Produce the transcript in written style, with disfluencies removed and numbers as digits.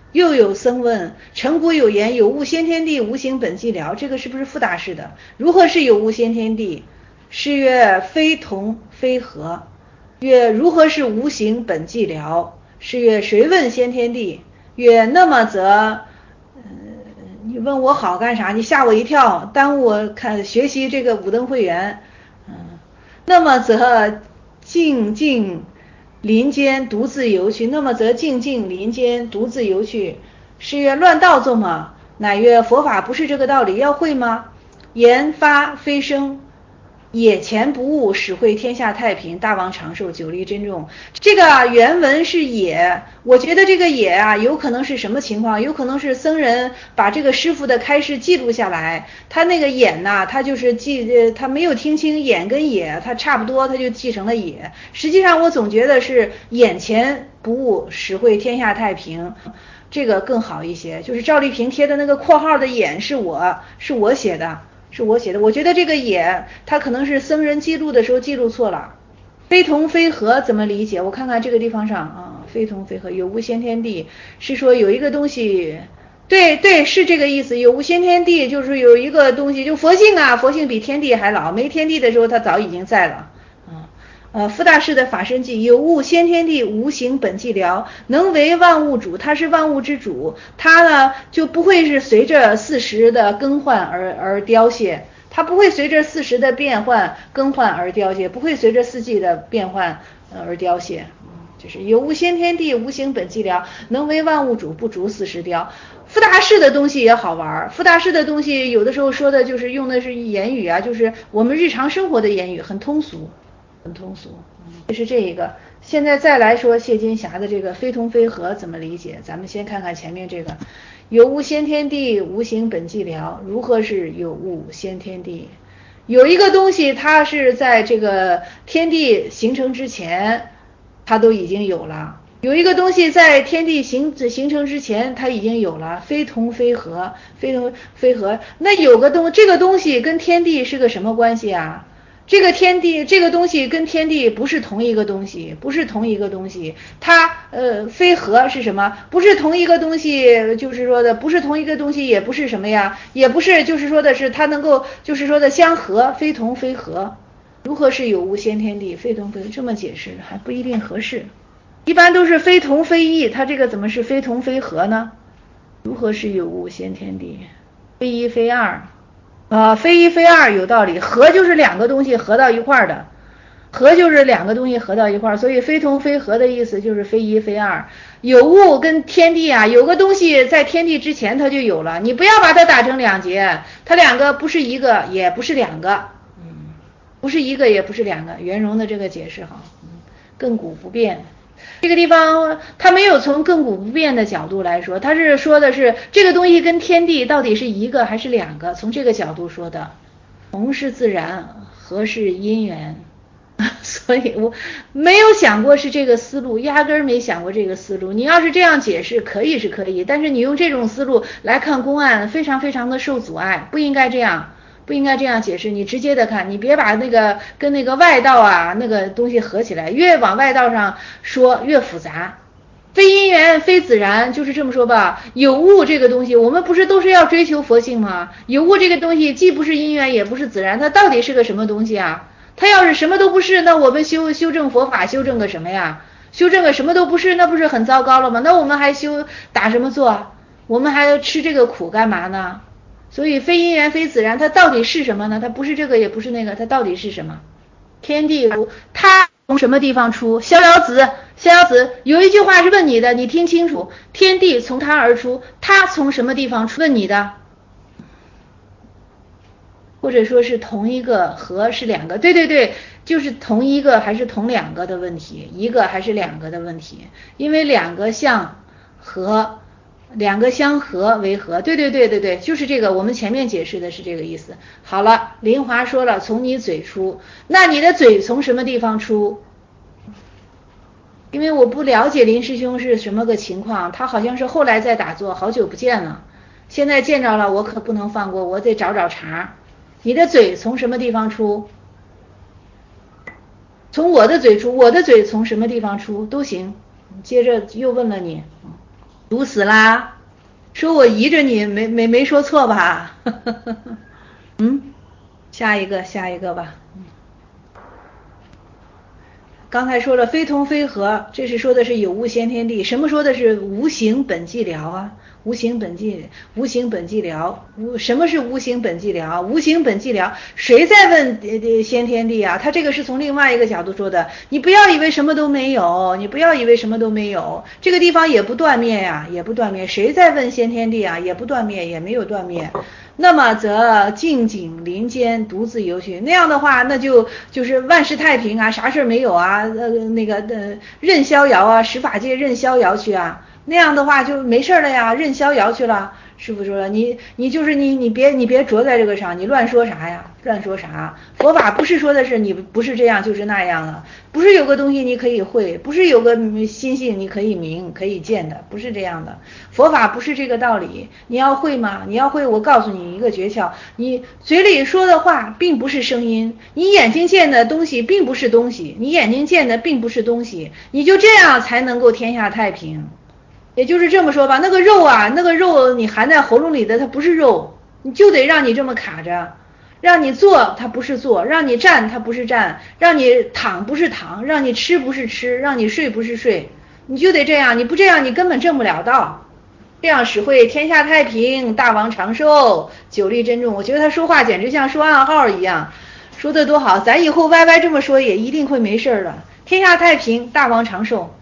又有僧问：陈古有言，有物先天地，无形本寂寥。这个是不是复大式的？如何是有物先天地？是曰：非同非合。曰：如何是无形本寂寥？是曰：谁问先天地？曰：那么则，你问我好干啥？你吓我一跳，耽误我看学习这个五灯会元。那么则静静林间独自游去。那么则静静林间独自游去。是曰：乱道作吗？乃曰：佛法不是这个道理，要会吗？言发非生，也前不误，使会天下太平，大王长寿，久立珍重。这个原文是也，我觉得这个也啊，有可能是什么情况？有可能是僧人把这个师傅的开示记录下来，他那个眼呐，他就是他没有听清眼跟也，他差不多，他就记成了也。实际上我总觉得是眼前不误，使会天下太平。这个更好一些，就是赵丽萍贴的那个括号的眼是我写的，我觉得这个也他可能是僧人记录的时候记录错了。非同非合怎么理解？我看看这个地方上啊，非同非合，有无先天地是说有一个东西，对，是这个意思。有无先天地就是有一个东西，就佛性啊，佛性比天地还老，没天地的时候它早已经在了。傅大师的法身记：有物先天地，无形本寂寥，能为万物主，他是万物之主，他呢就不会是随着四时的更换而凋谢，他不会随着四时的变换更换而凋谢，不会随着四季的变换而凋谢。就是有物先天地，无形本寂寥，能为万物主，不逐四时凋。傅大师的东西也好玩，傅大师的东西有的时候说的就是用的是言语啊，就是我们日常生活的言语，很通俗。这是这一个。现在再来说谢金霞的这个非同非合怎么理解？咱们先看看前面这个：有物先天地，无形本寂寥。如何是有物先天地？有一个东西它是在这个天地形成之前它都已经有了，有一个东西在天地形成之前它已经有了，非同非合。那这个东西跟天地是个什么关系啊？这个东西跟天地不是同一个东西，它非合是什么？不是同一个东西，就是说的不是同一个东西，也不是什么呀，也不是就是说的是它能够就是说的相合，非同非合。如何是有无先天地？非同非合，这么解释还不一定合适，一般都是非同非异，它这个怎么是非同非合呢？如何是有无先天地？非一非二。非一非二有道理，合就是两个东西合到一块儿的，所以非同非合的意思就是非一非二。有物跟天地啊，有个东西在天地之前它就有了，你不要把它打成两截，它两个不是一个也不是两个，不是一个也不是两个。圆融的这个解释好，亘古不变。这个地方他没有从亘古不变的角度来说，他是说的是这个东西跟天地到底是一个还是两个，从这个角度说的。同是自然，合是因缘。所以我没有想过是这个思路，压根儿没想过这个思路。你要是这样解释可以是可以，但是你用这种思路来看公案非常非常的受阻碍，不应该这样解释。你直接的看，你别把那个跟那个外道啊那个东西合起来，越往外道上说越复杂。非因缘非自然，就是这么说吧。有物这个东西，我们不是都是要追求佛性吗？有物这个东西既不是因缘也不是自然，它到底是个什么东西啊？它要是什么都不是，那我们修正佛法修正个什么呀？修正个什么都不是，那不是很糟糕了吗？那我们还打什么坐？我们还吃这个苦干嘛呢？所以非因缘非自然，它到底是什么呢？它不是这个也不是那个，它到底是什么？天地它从什么地方出？逍遥子有一句话是问你的，你听清楚，天地从它而出，它从什么地方出？问你的，或者说是同一个和是两个，对，就是同一个还是同两个的问题，一个还是两个的问题，因为两个相合为合，对，就是这个，我们前面解释的是这个意思。好了，林华说了，从你嘴出，那你的嘴从什么地方出？因为我不了解林师兄是什么个情况，他好像是后来在打坐，好久不见了，现在见着了我可不能放过，我得找茬。你的嘴从什么地方出？从我的嘴出，我的嘴从什么地方出都行。接着又问了你， 读死啦，说我依着你没说错吧？下一个吧。刚才说了非同非合，这是说的是有物先天地。什么说的是无形本寂寥啊？无形本寂寥，什么是无形本寂寥？无形本寂寥，谁在问先天地啊？他这个是从另外一个角度说的。你不要以为什么都没有，这个地方也不断灭呀，也不断灭。谁在问先天地啊？也不断灭，也没有断灭。那么则静景林间，独自游去。那样的话，那就是万事太平啊，啥事没有啊，任逍遥啊，十法界任逍遥去啊。那样的话就没事了呀，任逍遥去了。师父说了，你别着在这个上，你乱说啥呀？乱说啥？佛法不是说的是你不是这样就是那样了，不是有个东西你可以会，不是有个心性你可以明可以见的，不是这样的。佛法不是这个道理。你要会吗？你要会，我告诉你一个诀窍，你嘴里说的话并不是声音，你眼睛见的东西并不是东西，你眼睛见的并不是东西，你就这样才能够天下太平。也就是这么说吧，那个肉你含在喉咙里的它不是肉，你就得让你这么卡着，让你坐它不是坐，让你站它不是站，让你躺不是躺，让你吃不是吃，让你睡不是睡，你就得这样，你不这样你根本证不了道。这样使会天下太平，大王长寿，久立珍重。我觉得他说话简直像说暗号一样，说的多好，咱以后歪歪这么说也一定会没事的。天下太平，大王长寿。